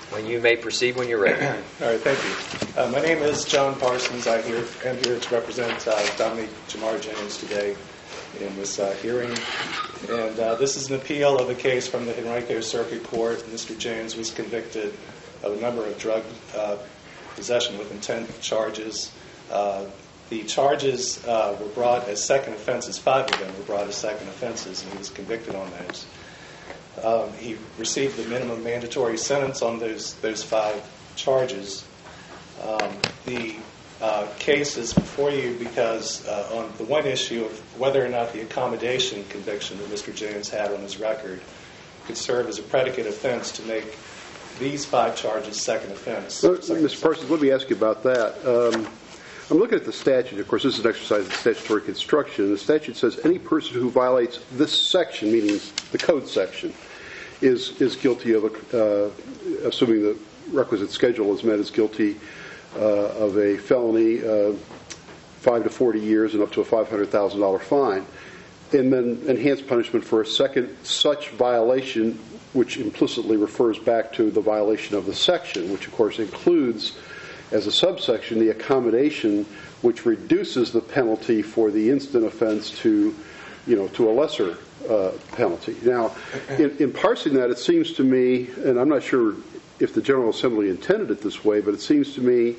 Well, you may proceed when you're ready. All right, thank you. My name is John Parsons. I am here to represent Dominique Jamar James today in this hearing. And this is an appeal of a case from the Henrico Circuit Court. Mr. James was convicted of a number of drug possession with intent charges. The charges were brought as second offenses. 5 of them were brought as second offenses, and he was convicted on those. He received the minimum mandatory sentence on those 5 charges. The case is before you because on the one issue of whether or not the accommodation conviction that Mr. James had on his record could serve as a predicate offense to make these 5 charges second offense. Mr. Parsons, let me ask you about that. I'm looking at the statute. Of course, this is an exercise in statutory construction. The statute says any person who violates this section, meaning the code section, is guilty of, assuming the requisite schedule is met, is guilty of a felony, 5 to 40 years and up to a $500,000 fine. And then enhanced punishment for a second such violation, which implicitly refers back to the violation of the section, which of course includes as a subsection the accommodation which reduces the penalty for the instant offense to a lesser penalty. Now, in parsing that, it seems to me, and I'm not sure if the General Assembly intended it this way, but it seems to me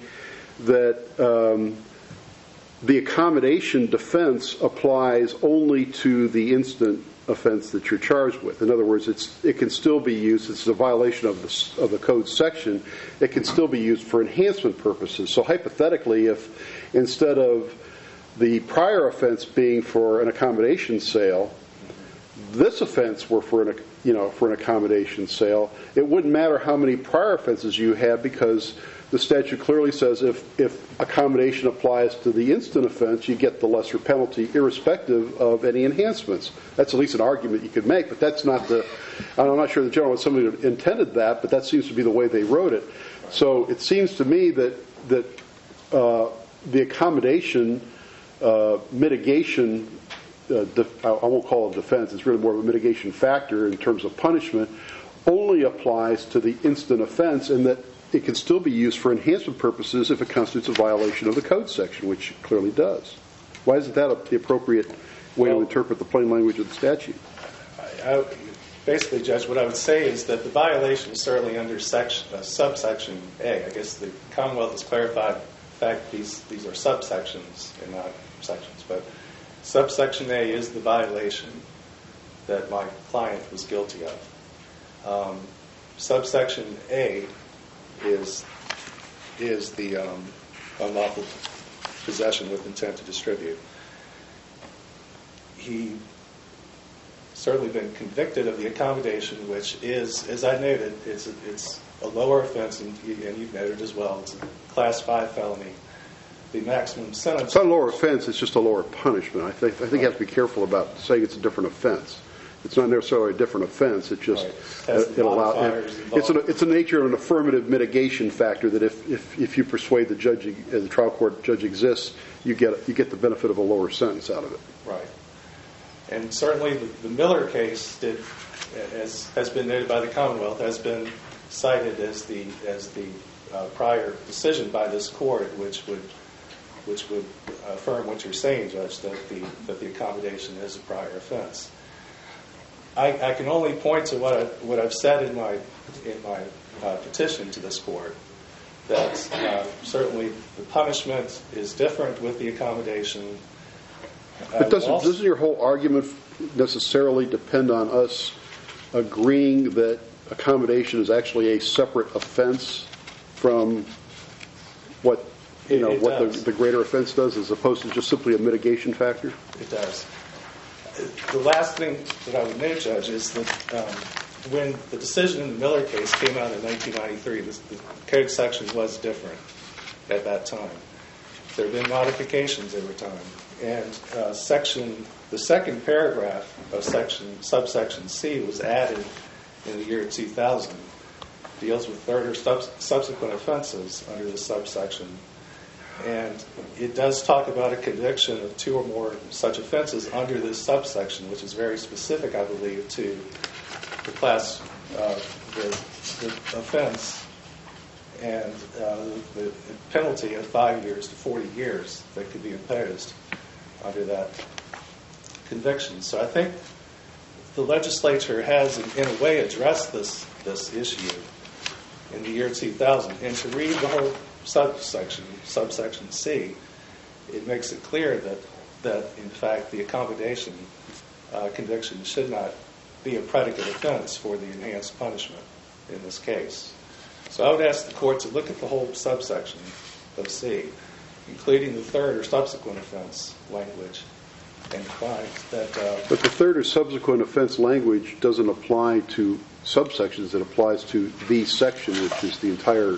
that the accommodation defense applies only to the instant offense that you're charged with. In other words, it can still be used. It's a violation of the code section. It can still be used for enhancement purposes. So hypothetically, if instead of the prior offense being for an accommodation sale, this offense were for an accommodation sale, it wouldn't matter how many prior offenses you had, because the statute clearly says if accommodation applies to the instant offense, you get the lesser penalty irrespective of any enhancements. That's at least an argument you could make, but that's not I'm not sure the General Assembly intended that, but that seems to be the way they wrote it. So it seems to me that the accommodation mitigation, I won't call it defense, it's really more of a mitigation factor in terms of punishment, only applies to the instant offense, and that it can still be used for enhancement purposes if it constitutes a violation of the code section, which it clearly does. Why isn't that the appropriate way to interpret the plain language of the statute? Basically, Judge, what I would say is that the violation is certainly under subsection A. I guess the Commonwealth has clarified the fact these are subsections and not sections, but subsection A is the violation that my client was guilty of. Subsection A is the unlawful possession with intent to distribute. He certainly been convicted of the accommodation, which is, as I noted, it's a lower offense, and you've noted as well, it's a Class 5 felony. The maximum sentence... It's not a lower offense, it's just a lower punishment. I think you have to be careful about saying it's a different offense. It's not necessarily a different offense. It just it allows. It's a nature of an affirmative mitigation factor that if you persuade the judge, the trial court judge exists, you get the benefit of a lower sentence out of it. Right. And certainly the Miller case, as has been noted by the Commonwealth, has been cited as the prior decision by this court, which would affirm what you're saying, Judge, that the accommodation is a prior offense. I can only point to what I've said in my petition to this court, that certainly the punishment is different with the accommodation. But doesn't your whole argument necessarily depend on us agreeing that accommodation is actually a separate offense from what the greater offense does, as opposed to just simply a mitigation factor? It does. The last thing that I would note, Judge, is that when the decision in the Miller case came out in 1993, the code section was different at that time. There have been modifications over time. And the second paragraph of subsection C was added in the year 2000. It deals with third or subsequent offenses under the subsection. And it does talk about a conviction of 2 or more such offenses under this subsection, which is very specific, I believe, to the class, the offense and the penalty of 5 years to 40 years that could be imposed under that conviction. So I think the legislature has, in a way, addressed this issue in the year 2000. And to read the whole subsection C, it makes it clear that in fact, the accommodation conviction should not be a predicate offense for the enhanced punishment in this case. So I would ask the court to look at the whole subsection of C, including the third or subsequent offense language, and find that... But the third or subsequent offense language doesn't apply to subsections. It applies to the section, which is the entire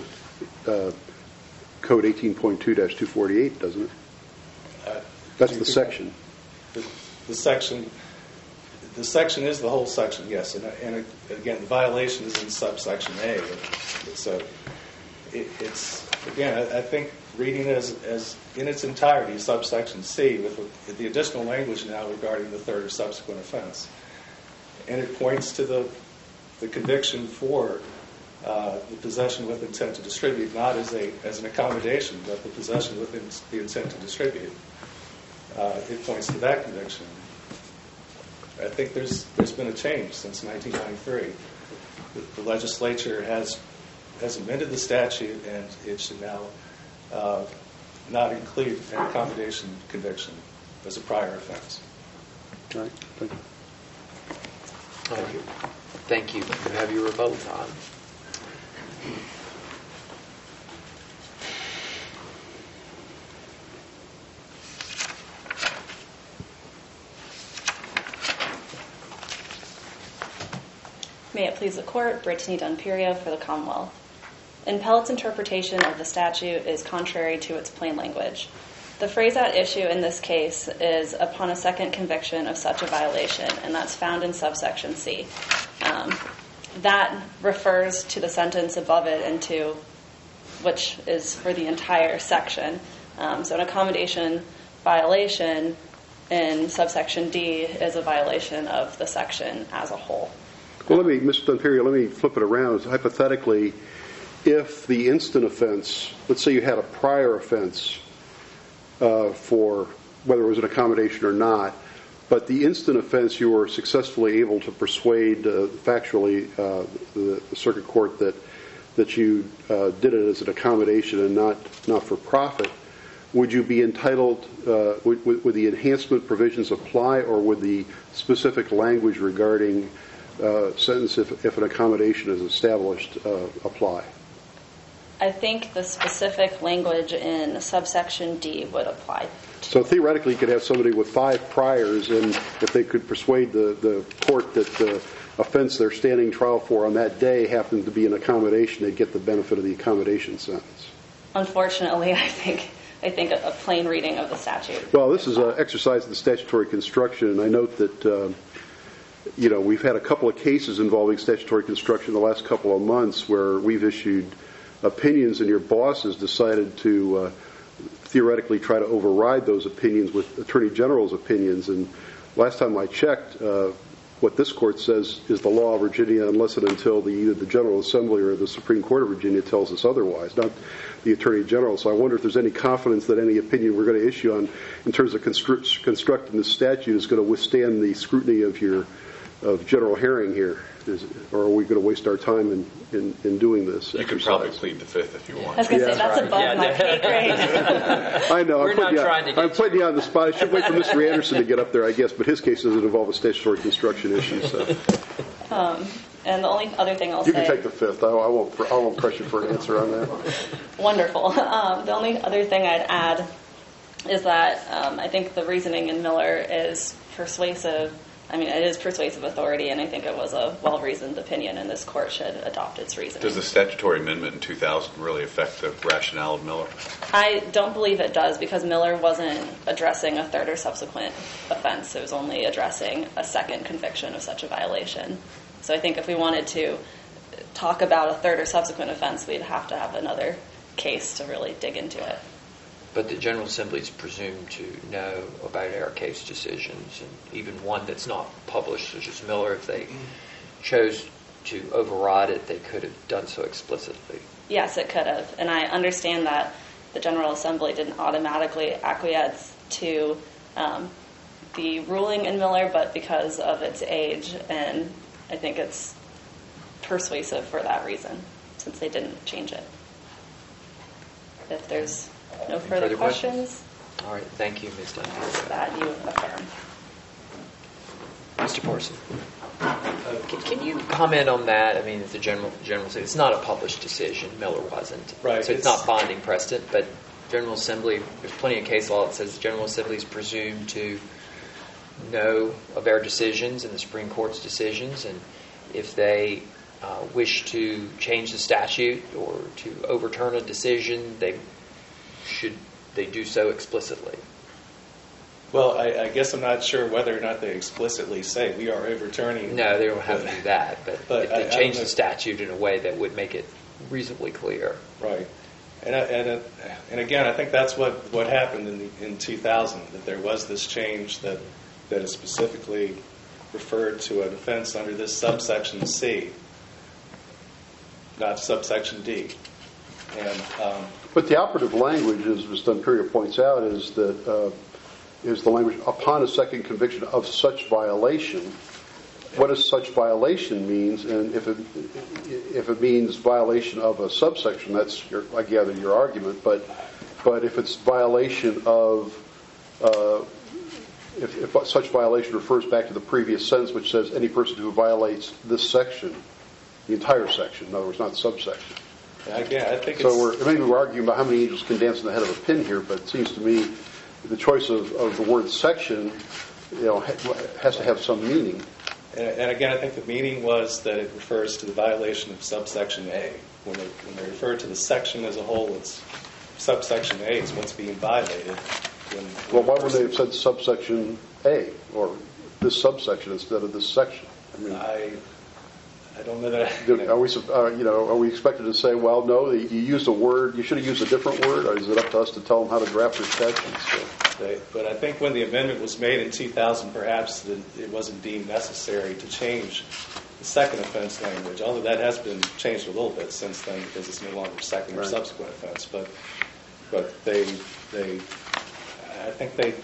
Code 18.2-248, doesn't it? That's the section. The section is the whole section, yes. And again, the violation is in subsection A. So it's, again, I think reading it as in its entirety, subsection C, with the additional language now regarding the third or subsequent offense. And it points to the conviction for the possession with intent to distribute, not as an accommodation, but the possession with the intent to distribute. It points to that conviction. I think there's been a change since 1993. The legislature has amended the statute, and it should now not include an accommodation conviction as a prior offense. All right. Thank you. Thank you. Thank you. You have your rebuttal time. May it please the Court, Brittany Dunperia for the Commonwealth. Pellett's interpretation of the statute is contrary to its plain language. The phrase at issue in this case is upon a second conviction of such a violation, and that's found in subsection C. That refers to the sentence above it and to which is for the entire section. So an accommodation violation in subsection D is a violation of the section as a whole. Well, Mr. Dunperia, let me flip it around. Hypothetically, if the instant offense, let's say you had a prior offense for whether it was an accommodation or not, but the instant offense you were successfully able to persuade factually the circuit court that you did it as an accommodation and not for profit, would you be entitled, would the enhancement provisions apply, or would the specific language regarding sentence if an accommodation is established apply? I think the specific language in subsection D would apply. So theoretically, you could have somebody with 5 priors, and if they could persuade the court that the offense they're standing trial for on that day happened to be an accommodation, they'd get the benefit of the accommodation sentence. Unfortunately, I think a plain reading of the statute. Well, this is an exercise in the statutory construction, and I note that we've had a couple of cases involving statutory construction the last couple of months where we've issued opinions, and your boss has decided to theoretically try to override those opinions with Attorney General's opinions. And last time I checked, what this court says is the law of Virginia unless and until either the General Assembly or the Supreme Court of Virginia tells us otherwise, not the Attorney General. So I wonder if there's any confidence that any opinion we're going to issue in terms of constructing the statute is going to withstand the scrutiny of General Herring here. Or are we going to waste our time in doing this? You could probably plead the fifth if you want. I was going to say, that's above my pay grade. I know. I'm putting you on the spot. I should wait for Mr. Anderson to get up there, I guess, but his case doesn't involve a statutory construction issue. So. And the only other thing I'll say... You can take the fifth. I won't press you for an answer on that. Wonderful. The only other thing I'd add is that I think the reasoning in Miller is persuasive. I mean, it is persuasive authority, and I think it was a well-reasoned opinion, and this court should adopt its reasoning. Does the statutory amendment in 2000 really affect the rationale of Miller? I don't believe it does, because Miller wasn't addressing a third or subsequent offense. It was only addressing a second conviction of such a violation. So I think if we wanted to talk about a third or subsequent offense, we'd have to have another case to really dig into it. But the General Assembly is presumed to know about our case decisions, and even one that's not published, such as Miller, if they chose to override it, they could have done so explicitly. Yes, it could have. And I understand that the General Assembly didn't automatically acquiesce to the ruling in Miller, but because of its age, and I think it's persuasive for that reason, since they didn't change it. If there's no further questions, All right, thank you, Ms. Dunn. that you affirm. Mr. Parson, can you comment on that? I mean, it's a general it's not a published decision. Miller wasn't. Right. So it's not binding precedent, but General Assembly, there's plenty of case law that says the General Assembly is presumed to know of their decisions and the Supreme Court's decisions, and if they wish to change the statute or to overturn a decision, they do so explicitly. Well, I guess I'm not sure whether or not they explicitly say we are overturning. No, they don't have to do that, but if they I change don't the know. statute in a way that would make it reasonably clear. Right. And again, I think that's what happened in 2000, that there was this change that is specifically referred to an offense under this subsection C, not subsection D. And But the operative language, as Ms. Dunperia points out, is that is the language upon a second conviction of such violation. What does such violation means? And if it means violation of a subsection, that's I gather your argument. But if it's violation of if such violation refers back to the previous sentence, which says any person who violates this section, the entire section, in other words, not subsection. again, I think So maybe we're arguing about how many angels can dance on the head of a pin here, but it seems to me the choice of the word section, has to have some meaning. And again, I think the meaning was that it refers to the violation of subsection A. When they refer to the section as a whole, it's subsection A is what's being violated. Well, why would they have said subsection A or this subsection instead of this section? I mean, I don't know that. are we expected to say, well, no, you used a word, you should have used a different word, or is it up to us to tell them how to draft their statutes? So. But I think when the amendment was made in 2000, perhaps it wasn't deemed necessary to change the second offense language, although that has been changed a little bit since then because it's no longer second or subsequent offense. But they I think they,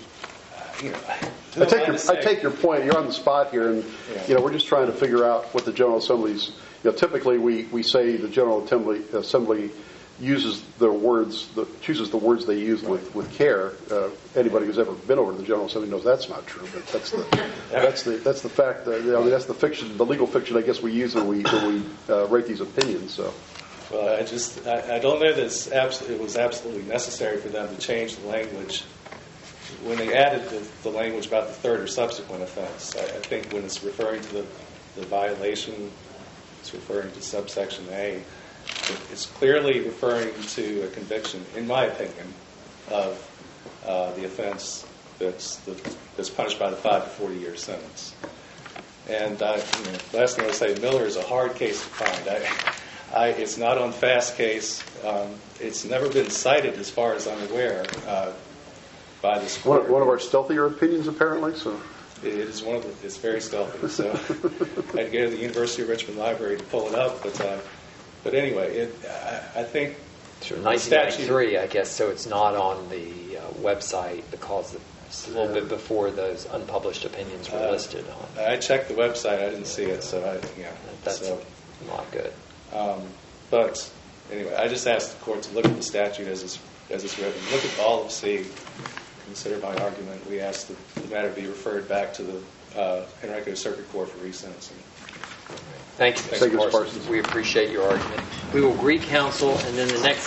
I take your point. You're on the spot here, and we're just trying to figure out what the General Assembly's. Typically we say the General Assembly uses the words, chooses the words they use with care. Anybody who's ever been over to the General Assembly knows that's not true. But that's the fact. That's the fiction, the legal fiction, I guess we use when we rate these opinions. So. Well, I don't know that it was absolutely necessary for them to change the language. When they added the language about the third or subsequent offense, I think when it's referring to the violation, it's referring to subsection A. It's clearly referring to a conviction, in my opinion, of the offense that's punished by the 5 to 40 year sentence. And last thing I'll say, Miller is a hard case to find. It's not on fast case. It's never been cited, as far as I'm aware, by this court. One of our stealthier opinions, apparently. So it is it's very stealthy. So I had to go to the University of Richmond Library to pull it up. But anyway, I think Sure, 1993, I guess. So it's not on the website because it's a little bit before those unpublished opinions were listed on. I checked the website. I didn't see it. So That's not good. But anyway, I just asked the court to look at the statute as it's written. Look at all of C. Consider my argument. We asked that the matter be referred back to the Henrico Circuit Court for resentencing. Thank you, Mr. Parsons. We appreciate your argument. We will greet counsel, and then the next